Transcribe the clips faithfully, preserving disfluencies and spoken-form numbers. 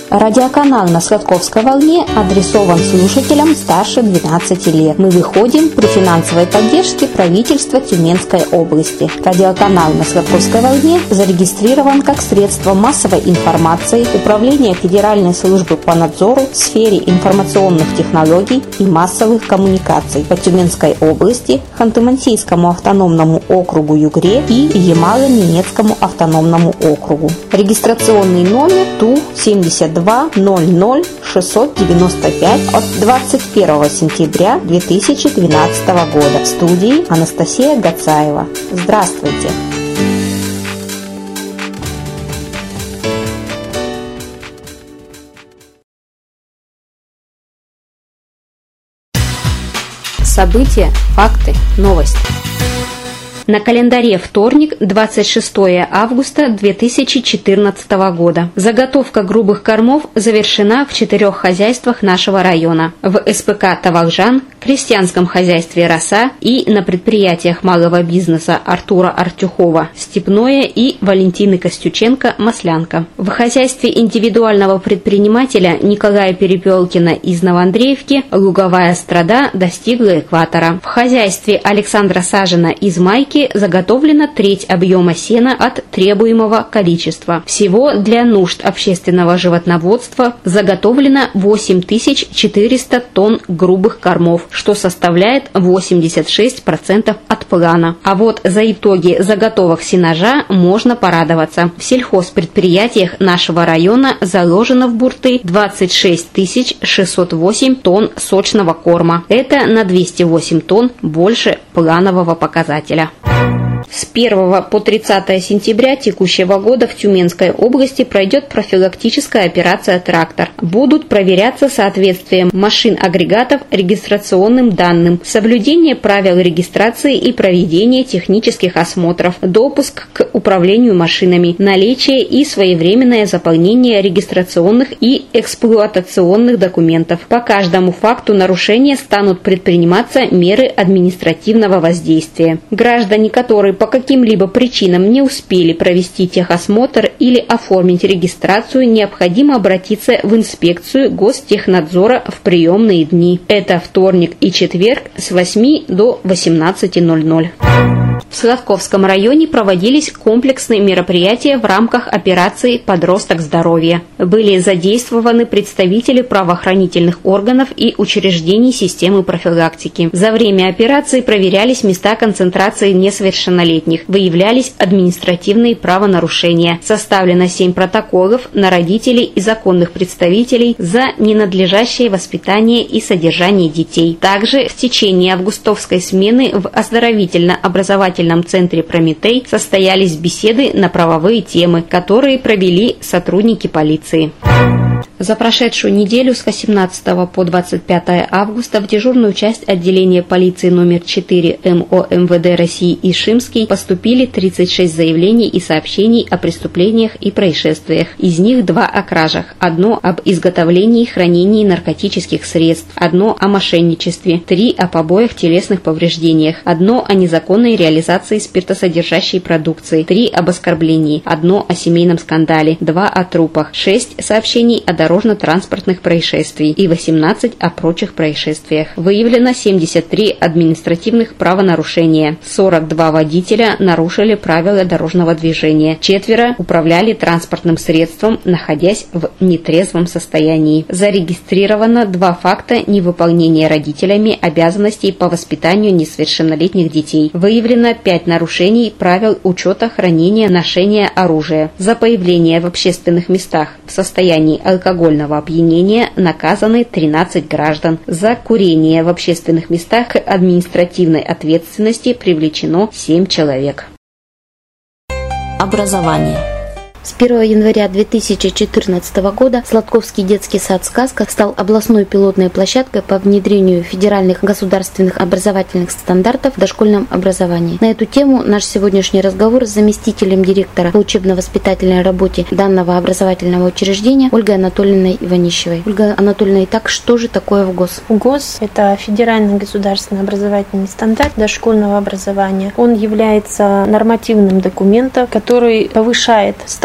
Радиоканал на Сладковской волне адресован слушателям старше двенадцати лет. Мы выходим при финансовой поддержке правительства Тюменской области. Радиоканал на Сладковской волне зарегистрирован как средство массовой информации Управления Федеральной службы по надзору в сфере информационных технологий и массовых коммуникаций по Тюменской области, Ханты-Мансийскому автономному округу Югре и Ямало-Ненецкому автономному округу. Регистрационный номер Ту семьдесят два ноль ноль шестьсот девяносто пять от двадцать первого сентября две тысячи двенадцатого года. В студии Анастасия Гацаева. Здравствуйте! События, факты, новости. На календаре вторник, двадцать шестое августа две тысячи четырнадцатого года. Заготовка грубых кормов завершена в четырех хозяйствах нашего района. В эс пэ ка «Тавакжан», крестьянском хозяйстве «Роса» и на предприятиях малого бизнеса Артура Артюхова «Степное» и Валентины Костюченко «Маслянка». В хозяйстве индивидуального предпринимателя Николая Перепелкина из Новоандреевки луговая страда достигла экватора. В хозяйстве Александра Сажина из Майки заготовлена треть объема сена от требуемого количества. Всего для нужд общественного животноводства заготовлено восемь тысяч четыреста тонн грубых кормов, что составляет восемьдесят шесть процентов от плана. А вот за итоги заготовок сенажа можно порадоваться. В сельхозпредприятиях нашего района заложено в бурты двадцать шесть тысяч шестьсот восемь тонн сочного корма. Это на двести восемь тонн больше планового показателя. С первого по тридцатое сентября текущего года в Тюменской области пройдет профилактическая операция «Трактор». Будут проверяться соответствие машин-агрегатов регистрационным данным, соблюдение правил регистрации и проведение технических осмотров, допуск к управлению машинами, наличие и своевременное заполнение регистрационных и эксплуатационных документов. По каждому факту нарушения станут предприниматься меры административного воздействия. Граждане, которые по каким-либо причинам не успели провести техосмотр или оформить регистрацию, необходимо обратиться в инспекцию Гостехнадзора в приемные дни. Это вторник и четверг с восьми до восемнадцати ноль-ноль. В Сладковском районе проводились комплексные мероприятия в рамках операции «Подросток здоровья». Были задействованы представители правоохранительных органов и учреждений системы профилактики. За время операции проверялись места концентрации несовершеннолетних, выявлялись административные правонарушения. Составлено семь протоколов на родителей и законных представителей за ненадлежащее воспитание и содержание детей. Также в течение августовской смены в оздоровительно-образовательном центре «Прометей» состоялись беседы на правовые темы, которые провели сотрудники полиции. За прошедшую неделю с восемнадцатого по двадцать пятое августа в дежурную часть отделения полиции номер четыре эм о эм вэ дэ России Ишимский поступили тридцать шесть заявлений и сообщений о преступлениях и происшествиях. Из них два о кражах, одно об изготовлении и хранении наркотических средств, одно о мошенничестве, три о побоях, телесных повреждениях, одно о незаконной реализации спиртосодержащей продукции, три об оскорблении, одно о семейном скандале, два о трупах, шесть сообщений о дорожно-транспортных происшествий и восемнадцать о прочих происшествиях. Выявлено семьдесят три административных правонарушения. сорок два водителя нарушили правила дорожного движения. Четверо управляли транспортным средством, находясь в нетрезвом состоянии. Зарегистрировано два факта невыполнения родителями обязанностей по воспитанию несовершеннолетних детей. Выявлено пять нарушений правил учета хранения, ношения оружия. За появление в общественных местах в состоянии алкогольного опьянения наказаны тринадцать граждан. За курение в общественных местах к административной ответственности привлечено семь человек. Образование. С первого января две тысячи четырнадцатого года Сладковский детский сад «Сказка» стал областной пилотной площадкой по внедрению федеральных государственных образовательных стандартов в дошкольном образовании. На эту тему наш сегодняшний разговор с заместителем директора по учебно-воспитательной работе данного образовательного учреждения Ольгой Анатольевной Иванищевой. Ольга Анатольевна, итак, что же такое ВГОС? ВГОС – это федеральный государственный образовательный стандарт дошкольного образования. Он является нормативным документом, который повышает статус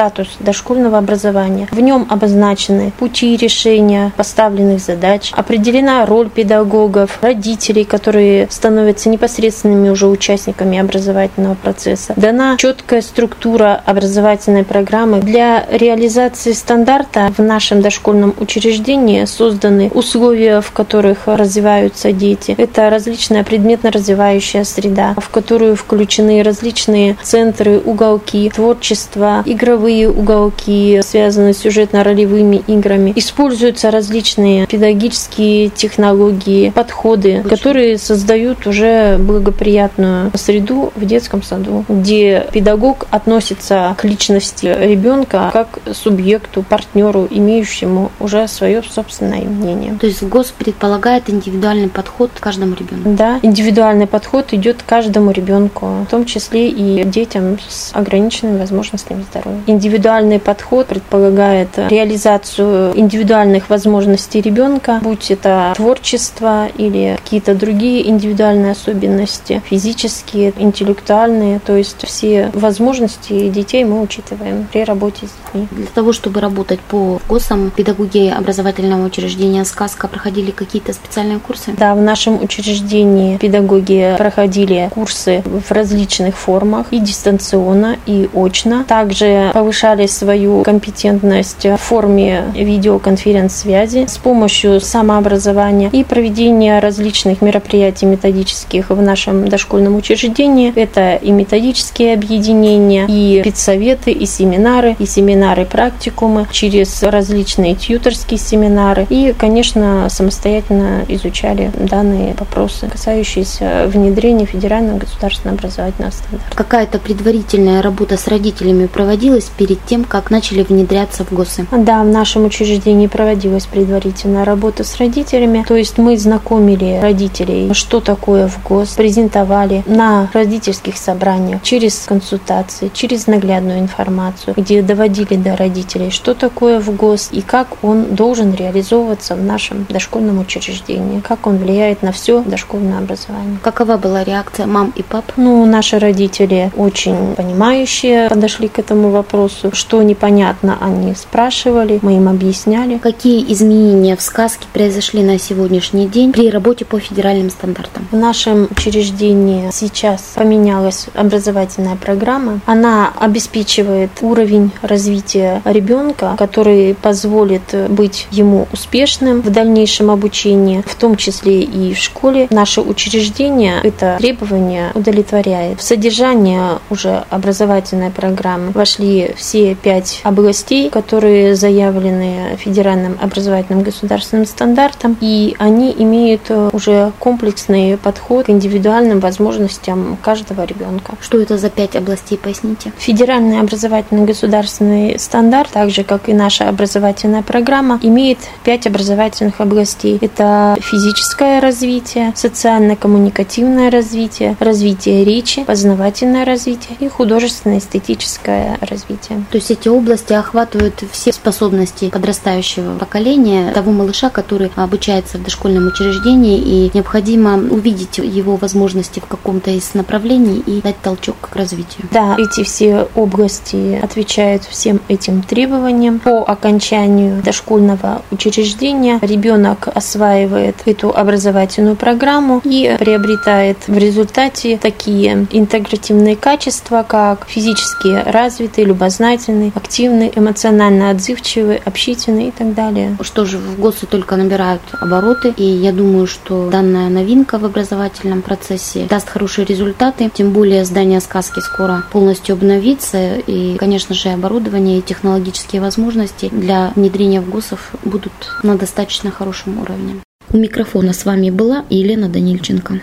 статус дошкольного образования. В нем обозначены пути решения поставленных задач, определена роль педагогов, родителей, которые становятся непосредственными уже участниками образовательного процесса. Дана четкая структура образовательной программы. Для реализации стандарта в нашем дошкольном учреждении созданы условия, в которых развиваются дети. Это различная предметно-развивающая среда, в которую включены различные центры, уголки, творчество, игровые уголки, связанные с сюжетно-ролевыми играми. Используются различные педагогические технологии, подходы, которые создают уже благоприятную среду в детском саду, где педагог относится к личности ребенка как к субъекту, партнеру, имеющему уже свое собственное мнение. То есть ГОС предполагает индивидуальный подход к каждому ребенку? Да, индивидуальный подход идет к каждому ребенку, в том числе и детям с ограниченными возможностями здоровья. Индивидуальный подход предполагает реализацию индивидуальных возможностей ребенка, будь это творчество или какие-то другие индивидуальные особенности, физические, интеллектуальные, то есть все возможности детей мы учитываем при работе с детьми. Для того, чтобы работать по ГОСам, педагоги образовательного учреждения «Сказка» проходили какие-то специальные курсы? Да, в нашем учреждении педагоги проходили курсы в различных формах, и дистанционно, и очно. Также повышали свою компетентность в форме видеоконференц-связи с помощью самообразования и проведения различных мероприятий методических в нашем дошкольном учреждении. Это и методические объединения, и педсоветы, и семинары, и семинары-практикумы через различные тьюторские семинары. И, конечно, самостоятельно изучали данные вопросы, касающиеся внедрения федерального государственного образовательного стандарта. Какая-то предварительная работа с родителями проводилась перед тем, как начали внедряться в ГОСы? Да, в нашем учреждении проводилась предварительная работа с родителями. То есть мы знакомили родителей, что такое в ГОС, презентовали на родительских собраниях через консультации, через наглядную информацию, где доводили до родителей, что такое в ГОС и как он должен реализовываться в нашем дошкольном учреждении, как он влияет на все дошкольное образование. Какова была реакция мам и пап? Ну, наши родители очень понимающие подошли к этому вопросу. Что непонятно, они спрашивали, мы им объясняли. Какие изменения в сказке произошли на сегодняшний день при работе по федеральным стандартам? В нашем учреждении сейчас поменялась образовательная программа. Она обеспечивает уровень развития ребенка, который позволит быть ему успешным в дальнейшем обучении, в том числе и в школе. Наше учреждение это требование удовлетворяет. В содержание уже образовательной программы вошли все пять областей, которые заявлены федеральным образовательным государственным стандартом, и они имеют уже комплексный подход к индивидуальным возможностям каждого ребенка. Что это за пять областей, поясните? Федеральный образовательный государственный стандарт, так же как и наша образовательная программа, имеет пять образовательных областей. Это физическое развитие, социально-коммуникативное развитие, развитие речи, познавательное развитие и художественно-эстетическое развитие. То есть эти области охватывают все способности подрастающего поколения, того малыша, который обучается в дошкольном учреждении, и необходимо увидеть его возможности в каком-то из направлений и дать толчок к развитию. Да, эти все области отвечают всем этим требованиям. По окончанию дошкольного учреждения ребенок осваивает эту образовательную программу и приобретает в результате такие интегративные качества, как физически развитый, любознательный, активный, эмоционально отзывчивый, общительный и так далее. Что же, в ГОСы только набирают обороты, и я думаю, что данная новинка в образовательном процессе даст хорошие результаты, тем более здание сказки скоро полностью обновится, и, конечно же, оборудование и технологические возможности для внедрения в ГОСов будут на достаточно хорошем уровне. У микрофона с вами была Елена Данильченко.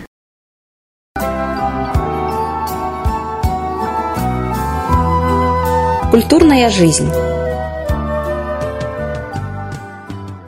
Культурная жизнь.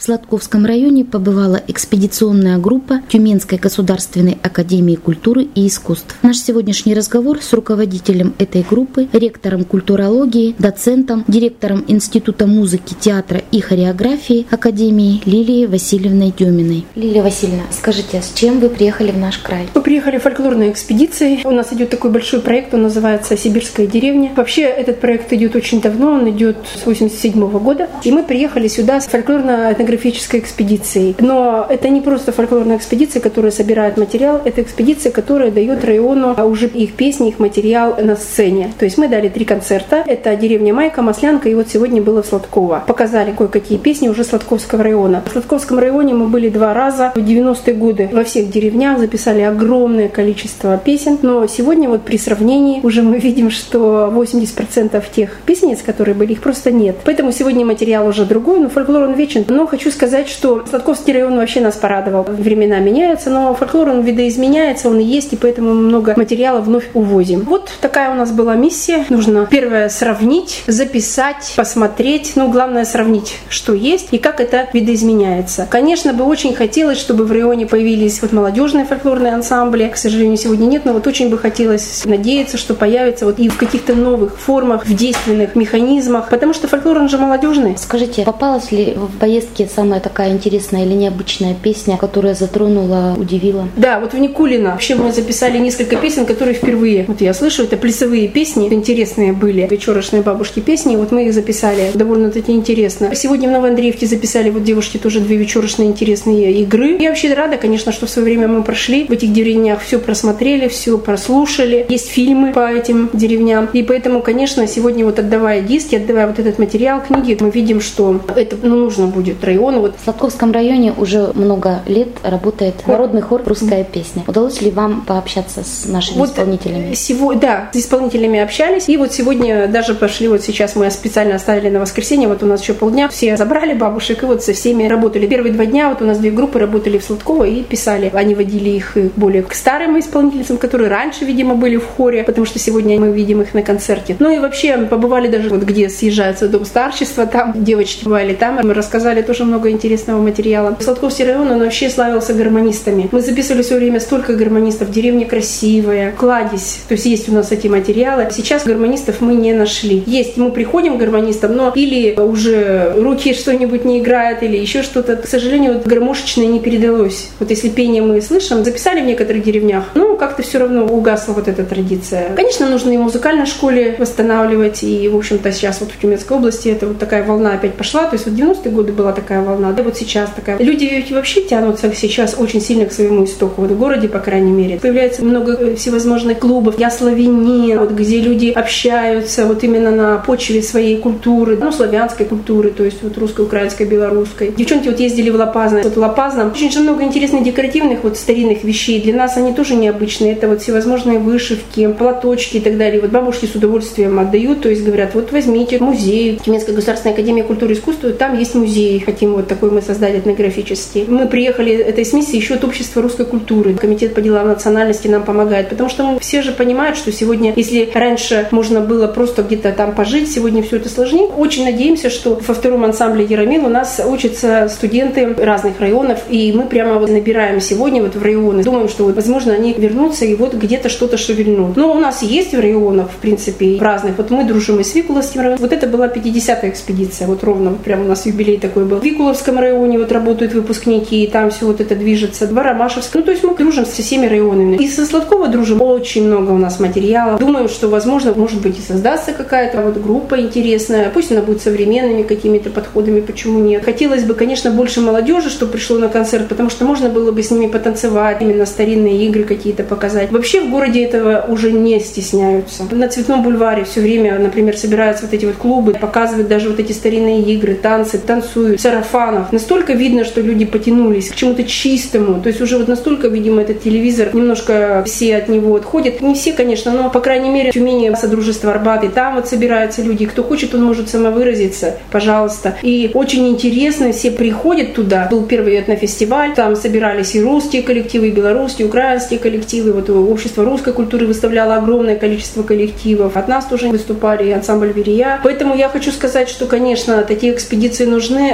Сладковском районе побывала экспедиционная группа Тюменской государственной академии культуры и искусств. Наш сегодняшний разговор с руководителем этой группы, ректором культурологии, доцентом, директором Института музыки, театра и хореографии Академии Лилией Васильевной Деминой. Лилия Васильевна, скажите, с чем вы приехали в наш край? Мы приехали фольклорной экспедицией. У нас идет такой большой проект, он называется «Сибирская деревня». Вообще этот проект идет очень давно, он идет с восемьдесят седьмого года. И мы приехали сюда с фольклорно-этнографической экспедицией. Но это не просто фольклорная экспедиция, которая собирает материал, это экспедиция, которая дает району уже их песни, их материал на сцене. То есть мы дали три концерта. Это деревня Майка, Маслянка, и вот сегодня было в Сладково. Показали кое-какие песни уже Сладковского района. В Сладковском районе мы были два раза в девяностые годы. Во всех деревнях записали огромное количество песен. Но сегодня вот при сравнении уже мы видим, что восемьдесят процентов тех песенниц, которые были, их просто нет. Поэтому сегодня материал уже другой, но фольклор он вечен. Но хочу сказать, что Сладковский район вообще нас порадовал. Времена меняются, но фольклор он видоизменяется, он и есть, и поэтому мы много материала вновь увозим. Вот такая у нас была миссия. Нужно первое сравнить, записать, посмотреть. Ну, главное сравнить, что есть и как это видоизменяется. Конечно, бы очень хотелось, чтобы в районе появились вот молодежные фольклорные ансамбли. К сожалению, сегодня нет, но вот очень бы хотелось надеяться, что появится вот и в каких-то новых формах, в действенных механизмах, потому что фольклор он же молодежный. Скажите, попалась ли в поездке самая такая интересная или необычная песня, которая затронула, удивила? Да, вот в Никулино вообще мы записали несколько песен, которые впервые вот я слышу, это плясовые песни, интересные были, вечерочные бабушки песни, вот мы их записали, довольно-таки интересно. Сегодня в Новоандреевке записали вот девушки тоже две вечерочные интересные игры. Я вообще рада, конечно, что в свое время мы прошли в этих деревнях, все просмотрели, все прослушали. Есть фильмы по этим деревням, и поэтому, конечно, сегодня вот отдавая диски, отдавая вот этот материал, книги, мы видим, что это ну, нужно будет району. Вот. В Сладковском районе уже много лет работает народный хор «Русская песня». Удалось ли вам пообщаться с нашими вот исполнителями? Сего, да, с исполнителями общались, и вот сегодня даже пошли, вот сейчас мы специально оставили на воскресенье, вот у нас еще полдня, все забрали бабушек, и вот со всеми работали. Первые два дня вот у нас две группы работали в Сладково и писали. Они водили их более к старым исполнительницам, которые раньше, видимо, были в хоре, потому что сегодня мы видим их на концерте. Ну и вообще побывали даже вот где съезжается дом старчества, там девочки бывали там, мы рассказали тоже много интересного материала. Сладковский район, он вообще славился гармонистами. Мы записывали все время столько гармонистов, деревня красивая, кладезь, то есть есть у нас эти материалы. Сейчас гармонистов мы не нашли. Есть, мы приходим к гармонистам, но или уже руки что-нибудь не играют, или еще что-то. К сожалению, вот гармошечное не передалось. Вот если пение мы слышим, записали в некоторых деревнях, ну как-то все равно угасла вот эта традиция. Конечно, нужно и в музыкальной школе восстанавливать, и, в общем-то, сейчас вот в Тюменской области это вот такая волна опять пошла, то есть вот в девяностые годы была такая волна, да вот сейчас такая. Люди ведь вообще тянутся сейчас очень сильно к своему истоку, вот в городе, по крайней мере. Появляется много всевозможных клубов, я славянин, вот где люди общаются вот именно на почве своей культуры, ну, славянской культуры, то есть вот русской, украинской, белорусской. Девчонки вот ездили в Лопазно, вот в Лопазном очень же много интересных декоративных вот старинных вещей, для нас они тоже необычные, это вот всевозможные вышивки, платочки и так далее. Вот бабушки с удовольствием отдают, то есть говорят, вот возьмите музей, Тюменская государственная академия культуры и искусства, там есть музей, хотим вот такой мы создали этнографический. Мы приехали этой с миссией еще от общества русской культуры, комитет по делам национальности нам помогает, потому что мы все же понимают, что сегодня, если раньше можно было просто где-то там пожить, сегодня все это сложнее. Очень надеемся, что во втором ансамбле Яромил у нас учатся студенты разных районов, и мы прямо вот набираем сегодня вот в районы. Думаем, что вот, возможно, они вернутся и вот где-то что-то шевельнут. Но у нас есть в районах, в принципе, в разных. Вот мы дружим и с Викуловским районом. Вот это была пятидесятая экспедиция, вот ровно, прямо у нас юбилей такой был. В Викуловском районе вот работают выпускники, и там все вот это движется. В Аромашевском. Ну, то есть мы дружим со всеми районами. И со Сладково дружим. Очень много у нас материала. Думаем, что, возможно, может быть, и создастся какая-то вот группа интересная. Пусть она будет современными какими-то подходами, почему нет. Хотелось бы, конечно, больше молодежи, чтобы пришло на концерт, потому что можно было бы с ними потанцевать, именно старинные игры какие-то показать. Вообще в городе этого уже не стесняются. На Цветном бульваре все время, например, собираются вот эти вот клубы, показывают даже вот эти старинные игры, танцы, танцуют, сарафанов. Настолько видно, что люди потянулись к чему-то чистому. То есть уже вот настолько, видимо, этот телевизор, немножко все от него отходят. Не все, конечно, но, по крайней мере, в Тюмени Содружество Арбат, и там вот собираются люди. Кто хочет, он может самовыразиться, пожалуйста. И очень интересно, все приходят туда. Был первый этнофестиваль, там собирались и русские коллективы, и белорусские, и украинские коллективы. Вот общество русской культуры выставляло огромное количество коллективов. От нас тоже выступали и ансамбль Верия. Поэтому я хочу сказать, что, конечно, такие экспедиции нужны. Это и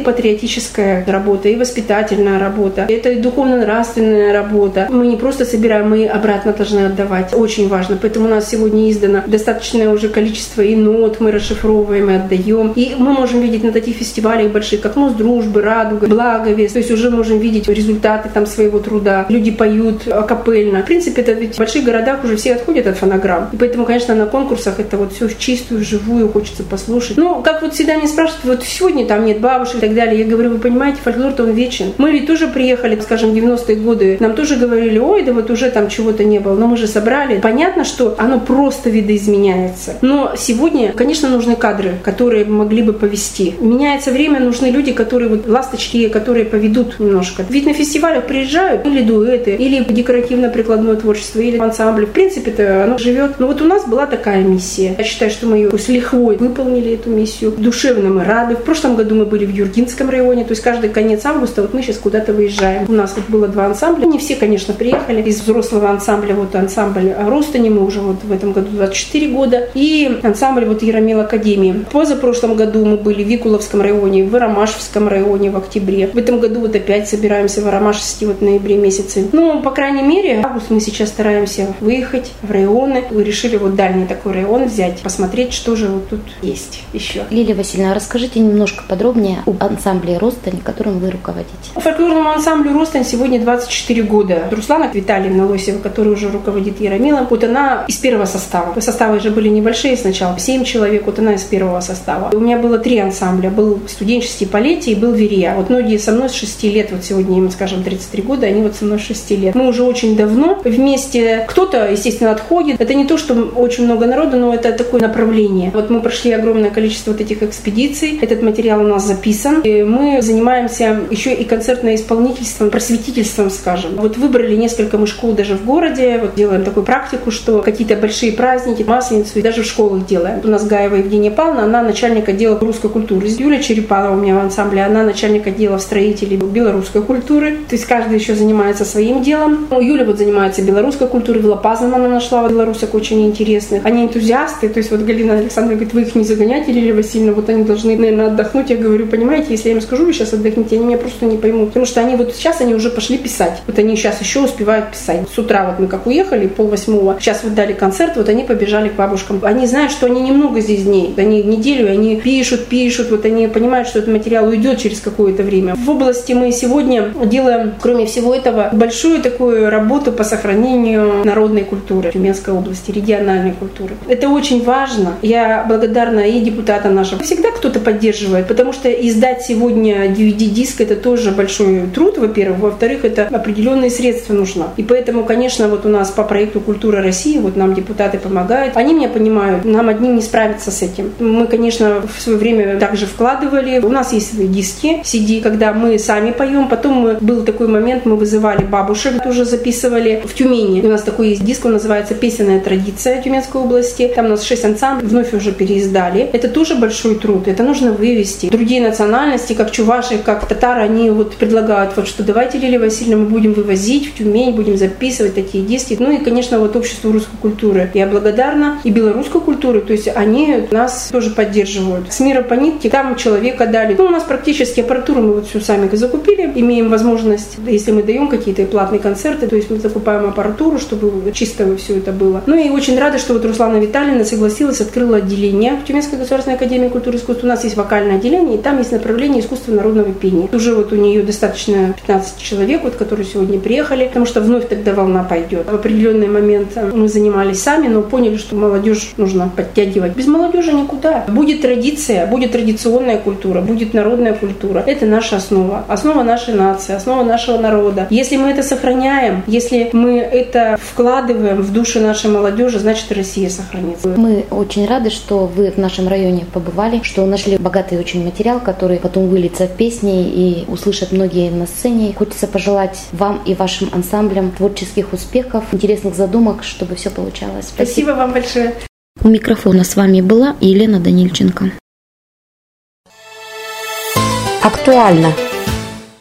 патриотическая работа, и воспитательная работа, это и духовно-нравственная работа. Мы не просто собираем, мы обратно должны отдавать. Очень важно. Поэтому у нас сегодня издано достаточное уже количество и нот, мы расшифровываем и отдаем. И мы можем видеть на таких фестивалях больших, как Мост дружбы, Радуга, Благовест. То есть уже можем видеть результаты там своего труда. Люди поют акапельно. В принципе, это ведь в больших городах уже все отходят от фонограмм. И поэтому, конечно, на конкурсах это вот все чистую, живую хочется послушать. Ну, как вот всегда меня спрашивают, вот сегодня там нет бабушек и так далее. Я говорю, вы понимаете, фольклор-то он вечен. Мы ведь тоже приехали, скажем, в девяностые годы. Нам тоже говорили, ой, да вот уже там чего-то не было. Но мы же собрали. Понятно, что оно просто видоизменяется. Но сегодня, конечно, нужны кадры, которые могли бы повести. Меняется время, нужны люди, которые вот ласточки, которые поведут немножко. Ведь на фестивалях приезжают или дуэты, или декоративно-прикладное творчество, или ансамбли. В принципе-то оно живет. Но вот у нас была такая миссия. Я считаю, что мы ее с лихвой выполнили, эту миссию. Душевно мы рады. В прошлом году мы были в Юргинском районе. То есть каждый конец августа вот мы сейчас куда-то выезжаем. У нас вот было два ансамбля. Не все, конечно, приехали. Из взрослого ансамбля вот ансамбль Ростани, мы уже вот в этом году двадцать четыре года. И ансамбль вот Яромил Академии. В позапрошлом году мы были в Викуловском районе, в Аромашевском районе в октябре. В этом году вот опять собираемся в Аромашевске вот в ноябре месяце. Ну, по крайней мере, в август мы сейчас стараемся выехать в районы. Мы решили вот дальний такой район взять, посмотреть, что же вот тут есть еще. Лилия Васильевна, расскажите немножко подробнее об ансамбле «Ростань», которым вы руководите. Фольклорному ансамблю «Ростань» сегодня двадцать четыре года. Руслана Витальевна Лосева, которая уже руководит Яромилом, вот она из первого состава. Составы же были небольшие сначала, семь человек, вот она из первого состава. У меня было три ансамбля. Был студенческий Полетий и был Верия. Вот многие со мной с шести лет, вот сегодня им, скажем, тридцать три года, они вот со мной с шести лет. Мы уже очень давно вместе. Кто-то, естественно, отходит. Это не то, что очень много народу, но это такое направление. Вот мы прошли огромное количество вот этих экспедиций. Этот материал у нас записан. И мы занимаемся еще и концертным исполнительством, просветительством, скажем. Вот выбрали несколько мы школ даже в городе. Вот делаем такую практику, что какие-то большие праздники, Масленицу, и даже в школах делаем. У нас Гаева Евгения Павловна, она начальник отдела русской культуры. Юлия Черепанова у меня в ансамбле, она начальник отдела строителей белорусской культуры. То есть каждый еще занимается своим делом. Ну, Юля вот занимается белорусской культурой, в Лопазном она нашла белорусок очень интересных. Они энтузиасты, то есть вот Галина Александровна говорит, вы их не загоняйте, Лилия Васильевна, вот они должны, наверное, отдохнуть. Я говорю, понимаете, если я им скажу, вы сейчас отдохните, они меня просто не поймут. Потому что они вот сейчас, они уже пошли писать. Вот они сейчас еще успевают писать. С утра вот мы как уехали, полвосьмого, сейчас вот дали концерт, вот они побежали к бабушкам. Они знают, что они немного здесь дней, они неделю, они пишут, пишут, вот они понимают, что этот материал уйдет через какое-то время. В области мы сегодня делаем, кроме всего этого, большую такую работу по сохранению народной культуры Тюменской области, региональной культуры. Это очень важно. Я благодарна и депутатам нашим. Всегда кто-то поддерживает, потому что издать сегодня ди ви ди-диск это тоже большой труд, во-первых. Во-вторых, это определенные средства нужно. И поэтому, конечно, вот у нас по проекту «Культура России», вот нам депутаты помогают. Они меня понимают, нам одним не справиться с этим. Мы, конечно, в свое время также вкладывали. У нас есть диски, си ди, когда мы сами поем. Потом мы, был такой момент, мы вызывали бабушек, тоже записывали в Тюмени. У нас такой есть диск, он называется «Песенная традиция Тюменской области». Там у нас шесть ансамблей, вновь уже переиздали. Это тоже большой труд, это нужно вывести. Другие национальности, как чуваши, как татары, они вот предлагают, вот что давайте, Лилия Васильевна, мы будем вывозить в Тюмень, будем записывать такие диски. Ну и, конечно, вот обществу русской культуры. Я благодарна и белорусской культуре, то есть они нас тоже поддерживают. С мира по нитке, там человека дали. Ну, у нас практически аппаратуру мы вот всю сами закупили, имеем возможность, если мы даем какие-то платные концерты, то есть мы закупаем аппаратуру, чтобы чисто все это было. Ну и очень рада, что вот Руслана Витальевна согласилась, открыла отделение в Тюменской государственной академии культуры и искусств. У нас есть вокальное отделение, и там есть направление искусства народного пения. Уже вот у нее достаточно пятнадцать человек, вот, которые сегодня приехали, потому что вновь тогда волна пойдет. В определенный момент мы занимались сами, но поняли, что молодежь нужно подтягивать. Без молодежи никуда. Будет традиция, будет традиционная культура, будет народная культура. Это наша основа. Основа нашей нации, основа нашего народа. Если мы это сохраняем, если мы это вкладываем в души нашей молодежи, значит, Россия сохранится. Мы очень рады, что вы в нашем районе побывали, что нашли богатый очень материал, который потом выльется в песни и услышат многие на сцене. Хочется пожелать вам и вашим ансамблям творческих успехов, интересных задумок, чтобы все получалось. Спасибо, Спасибо вам большое. У микрофона с вами была Елена Данильченко. Актуально.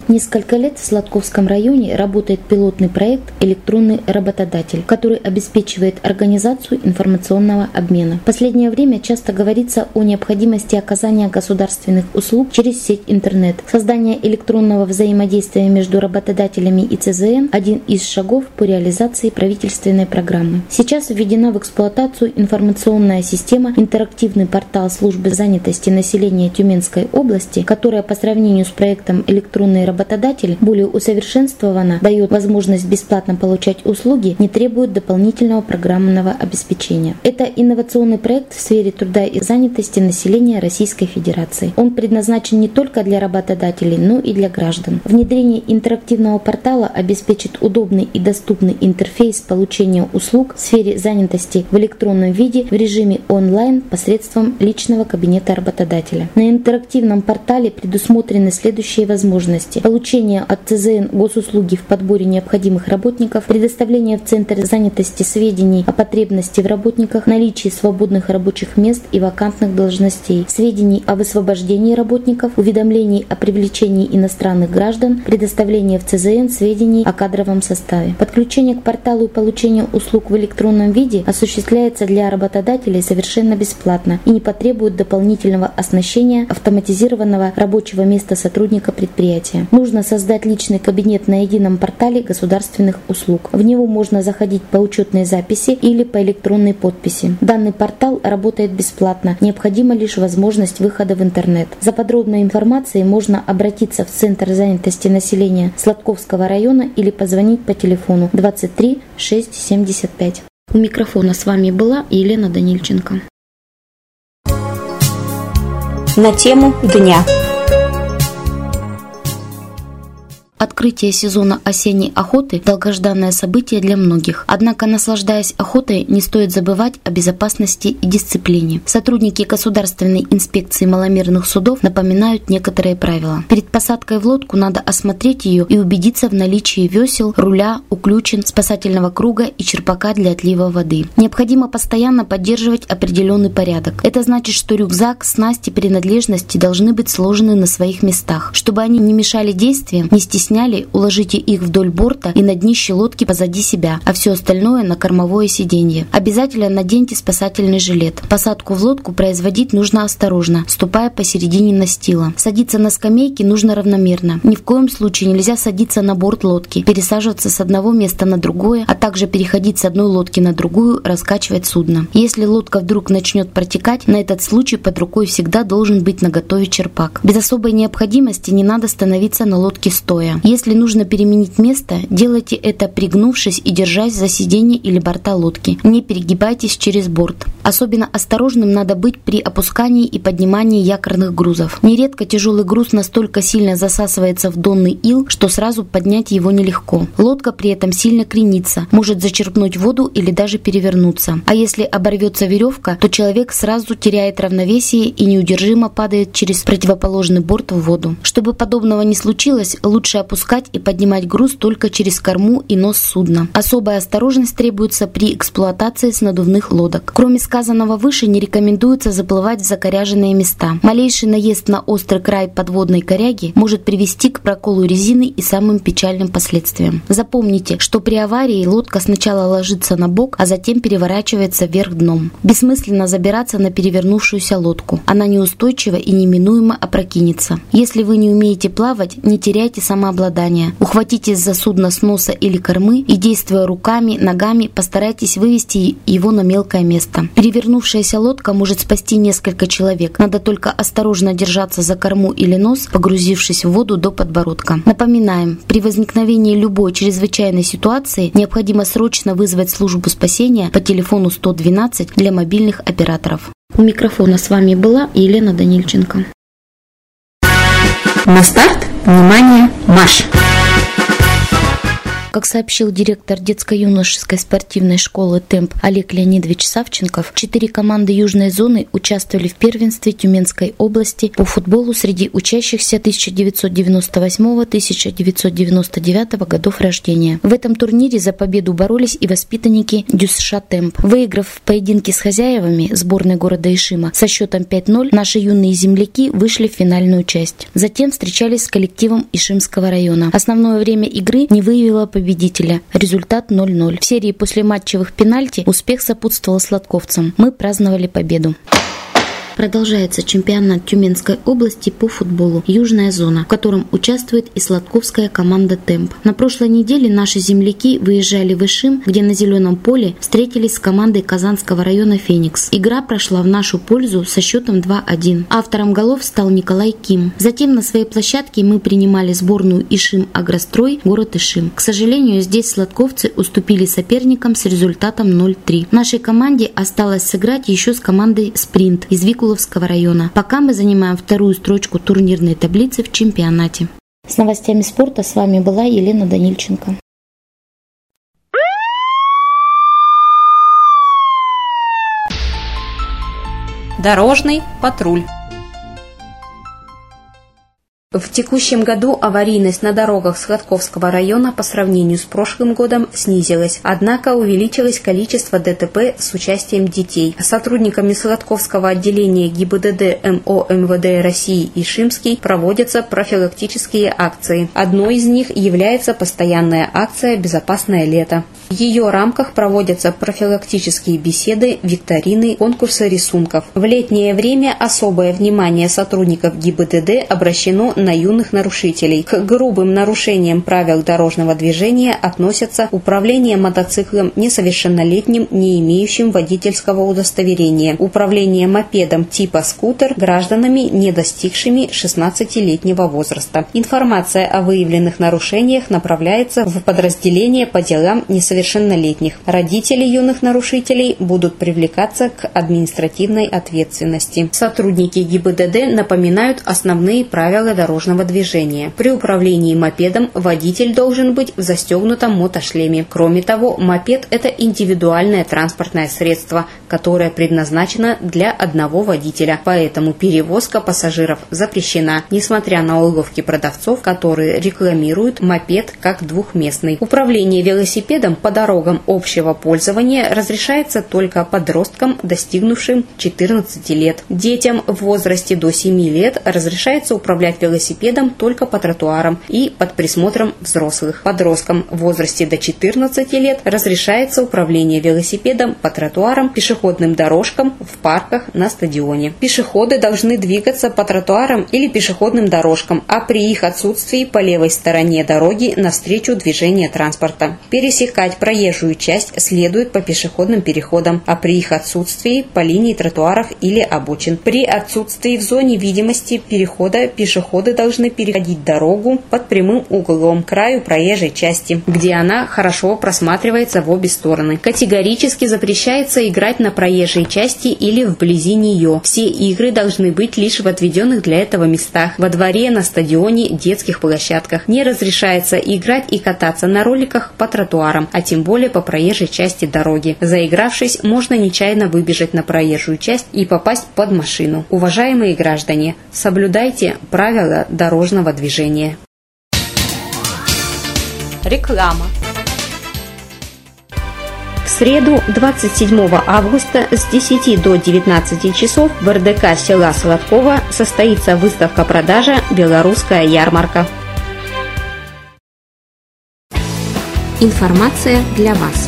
Несколько лет в Сладковском районе работает пилотный проект «Электронный работодатель», который обеспечивает организацию информационного обмена. В последнее время часто говорится о необходимости оказания государственных услуг через сеть интернет. Создание электронного взаимодействия между работодателями и цэ зэ эн – один из шагов по реализации правительственной программы. Сейчас введена в эксплуатацию информационная система «Интерактивный портал службы занятости населения Тюменской области», которая по сравнению с проектом «Электронный работодатель» более усовершенствована, дает возможность бесплатно получать услуги, не требует дополнительного программного обеспечения. Это инновационный проект в сфере труда и занятости населения Российской Федерации. Он предназначен не только для работодателей, но и для граждан. Внедрение интерактивного портала обеспечит удобный и доступный интерфейс получения услуг в сфере занятости в электронном виде в режиме онлайн посредством личного кабинета работодателя. На интерактивном портале предусмотрены следующие возможности: получение от цэ зэ эн госуслуги в подборе необходимых работников, предоставление в Центр занятости сведений о потребности в работниках, наличии свободных рабочих мест и вакантных должностей, сведений о высвобождении работников, уведомлений о привлечении иностранных граждан, предоставление в цэ зэ эн сведений о кадровом составе. Подключение к порталу и получение услуг в электронном виде осуществляется для работодателей совершенно бесплатно и не потребует дополнительного оснащения автоматизированного рабочего места сотрудника предприятия. Нужно создать личный кабинет на едином портале государственных услуг. В него можно заходить по учетной записи или по электронной подписи. Данный портал работает бесплатно, необходима лишь возможность выхода в интернет. За подробной информацией можно обратиться в Центр занятости населения Сладковского района или позвонить по телефону двадцать три шесть семьдесят пять. У микрофона с вами была Елена Данильченко. На тему дня. Открытие сезона осенней охоты – долгожданное событие для многих. Однако, наслаждаясь охотой, не стоит забывать о безопасности и дисциплине. Сотрудники Государственной инспекции маломерных судов напоминают некоторые правила. Перед посадкой в лодку надо осмотреть ее и убедиться в наличии весел, руля, уключен, спасательного круга и черпака для отлива воды. Необходимо постоянно поддерживать определенный порядок. Это значит, что рюкзак, снасти, принадлежности должны быть сложены на своих местах. Чтобы они не мешали действиям, не стесняли, уложите их вдоль борта и на днище лодки позади себя, а все остальное на кормовое сиденье. Обязательно наденьте спасательный жилет. Посадку в лодку производить нужно осторожно, ступая посередине настила. Садиться на скамейки нужно равномерно. Ни в коем случае нельзя садиться на борт лодки, пересаживаться с одного места на другое, а также переходить с одной лодки на другую, раскачивать судно. Если лодка вдруг начнет протекать, на этот случай под рукой всегда должен быть наготове черпак. Без особой необходимости не надо становиться на лодке стоя. Если нужно переменить место, делайте это пригнувшись и держась за сиденье или борта лодки. Не перегибайтесь через борт. Особенно осторожным надо быть при опускании и поднимании якорных грузов. Нередко тяжелый груз настолько сильно засасывается в донный ил, что сразу поднять его нелегко. Лодка при этом сильно кренится, может зачерпнуть воду или даже перевернуться. А если оборвется веревка, то человек сразу теряет равновесие и неудержимо падает через противоположный борт в воду. Чтобы подобного не случилось, лучше опускать и поднимать груз только через корму и нос судна. Особая осторожность требуется при эксплуатации с надувных лодок. Кроме сказанного выше, не рекомендуется заплывать в закоряженные места. Малейший наезд на острый край подводной коряги может привести к проколу резины и самым печальным последствиям. Запомните, что при аварии лодка сначала ложится на бок, а затем переворачивается вверх дном. Бессмысленно забираться на перевернувшуюся лодку. Она неустойчива и неминуемо опрокинется. Если вы не умеете плавать, не теряйте самообладание. Ухватитесь за судно с носа или кормы и, действуя руками, ногами, постарайтесь вывести его на мелкое место. Перевернувшаяся лодка может спасти несколько человек. Надо только осторожно держаться за корму или нос, погрузившись в воду до подбородка. Напоминаем, при возникновении любой чрезвычайной ситуации необходимо срочно вызвать службу спасения по телефону сто двенадцать для мобильных операторов. У микрофона с вами была Елена Данильченко. На старт, внимание, марш! Как сообщил директор детско-юношеской спортивной школы «Темп» Олег Леонидович Савченков, четыре команды южной зоны участвовали в первенстве Тюменской области по футболу среди учащихся тысяча девятьсот девяносто восьмого — тысяча девятьсот девяносто девятого годов рождения. В этом турнире за победу боролись и воспитанники ДЮСШ «Темп». Выиграв в поединке с хозяевами сборной города Ишима со счетом пять ноль, наши юные земляки вышли в финальную часть. Затем встречались с коллективом Ишимского района. Основное время игры не выявило победителя. Результат ноль ноль. В серии послематчевых пенальти успех сопутствовал сладковцам. Мы праздновали победу. Продолжается чемпионат Тюменской области по футболу «Южная зона», в котором участвует и сладковская команда «Темп». На прошлой неделе наши земляки выезжали в Ишим, где на зеленом поле встретились с командой Казанского района «Феникс». Игра прошла в нашу пользу со счетом два один. Автором голов стал Николай Ким. Затем на своей площадке мы принимали сборную Ишим Агрострой, город Ишим. К сожалению, здесь сладковцы уступили соперникам с результатом ноль три. Нашей команде осталось сыграть еще с командой «Спринт» из Вику района. Пока мы занимаем вторую строчку турнирной таблицы в чемпионате. С новостями спорта с вами была Елена Данильченко. Дорожный патруль. В текущем году аварийность на дорогах Сладковского района по сравнению с прошлым годом снизилась, однако увеличилось количество ДТП с участием детей. Сотрудниками Сладковского отделения ГИБДД МО МВД России Ишимский проводятся профилактические акции. Одной из них является постоянная акция «Безопасное лето». В ее рамках проводятся профилактические беседы, викторины, конкурсы рисунков. В летнее время особое внимание сотрудников ГИБДД обращено на юных нарушителей. К грубым нарушениям правил дорожного движения относятся управление мотоциклом несовершеннолетним, не имеющим водительского удостоверения, управление мопедом типа скутер гражданами, не достигшими шестнадцатилетнего возраста. Информация о выявленных нарушениях направляется в подразделение по делам несовершеннолетних. Родители юных нарушителей будут привлекаться к административной ответственности. Сотрудники ГИБДД напоминают основные правила дорожного движения. При управлении мопедом водитель должен быть в застегнутом мотошлеме. Кроме того, мопед – это индивидуальное транспортное средство, которое предназначено для одного водителя, поэтому перевозка пассажиров запрещена, несмотря на уловки продавцов, которые рекламируют мопед как двухместный. Управление велосипедом по дорогам общего пользования разрешается только подросткам, достигнувшим четырнадцати лет. Детям в возрасте до семи лет разрешается управлять велосипедом только по тротуарам и под присмотром взрослых. Подросткам в возрасте до четырнадцати лет разрешается управление велосипедом по тротуарам, пешеходным дорожкам, в парках, на стадионе. Пешеходы должны двигаться по тротуарам или пешеходным дорожкам, а при их отсутствии по левой стороне дороги навстречу движения транспорта. Пересекать проезжую часть следует по пешеходным переходам, а при их отсутствии по линии тротуаров или обочин. При отсутствии в зоне видимости перехода пешеходы должны переходить дорогу под прямым углом к краю проезжей части, где она хорошо просматривается в обе стороны. Категорически запрещается играть на проезжей части или вблизи нее. Все игры должны быть лишь в отведенных для этого местах: во дворе, на стадионе, детских площадках. Не разрешается играть и кататься на роликах по тротуарам, а тем более по проезжей части дороги. Заигравшись, можно нечаянно выбежать на проезжую часть и попасть под машину. Уважаемые граждане, соблюдайте правила дорожного движения. Реклама. В среду, двадцать седьмого августа с десяти до девятнадцати часов в эр дэ ка села Сладково состоится выставка-продажа «Белорусская ярмарка». Информация для вас.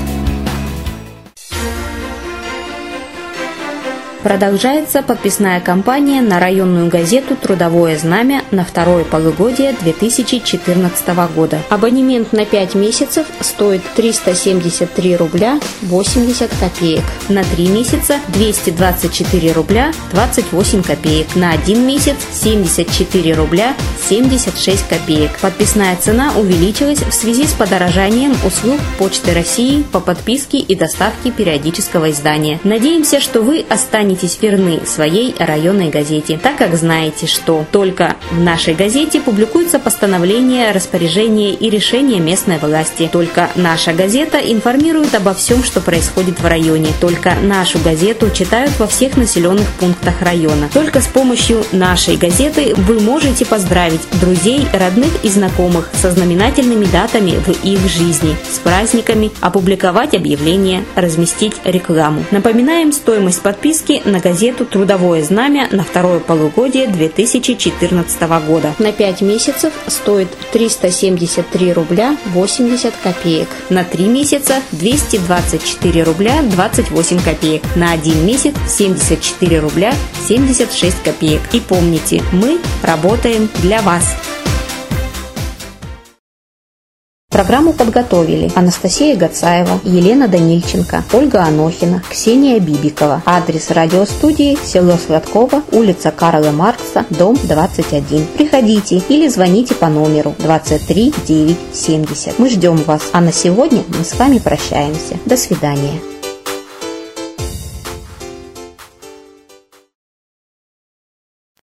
Продолжается подписная кампания на районную газету «Трудовое знамя» на второе полугодие две тысячи четырнадцатого года. Абонемент на пять месяцев стоит триста семьдесят три рубля восемьдесят копеек. На три месяца двести двадцать четыре рубля двадцать восемь копеек. На один месяц семьдесят четыре рубля семьдесят шесть копеек. Подписная цена увеличилась в связи с подорожанием услуг Почты России по подписке и доставке периодического издания. Надеемся, что вы останетесь останетесь верны своей районной газете, так как знаете, что только в нашей газете публикуются постановления, распоряжения и решения местной власти. Только наша газета информирует обо всем, что происходит в районе. Только нашу газету читают во всех населенных пунктах района. Только с помощью нашей газеты вы можете поздравить друзей, родных и знакомых со знаменательными датами в их жизни, с праздниками, опубликовать объявления, разместить рекламу. Напоминаем стоимость подписки на газету «Трудовое знамя» на второе полугодие две тысячи четырнадцатого года. На пять месяцев стоит триста семьдесят три рубля восемьдесят копеек. На три месяца двести двадцать четыре рубля двадцать восемь копеек. На один месяц семьдесят четыре рубля семьдесят шесть копеек. И помните, мы работаем для вас. Программу подготовили Анастасия Гацаева, Елена Данильченко, Ольга Анохина, Ксения Бибикова. Адрес радиостудии: село Сладково, улица Карла Маркса, дом двадцать один. Приходите или звоните по номеру двадцать три девятьсот семьдесят. Мы ждем вас. А на сегодня мы с вами прощаемся. До свидания.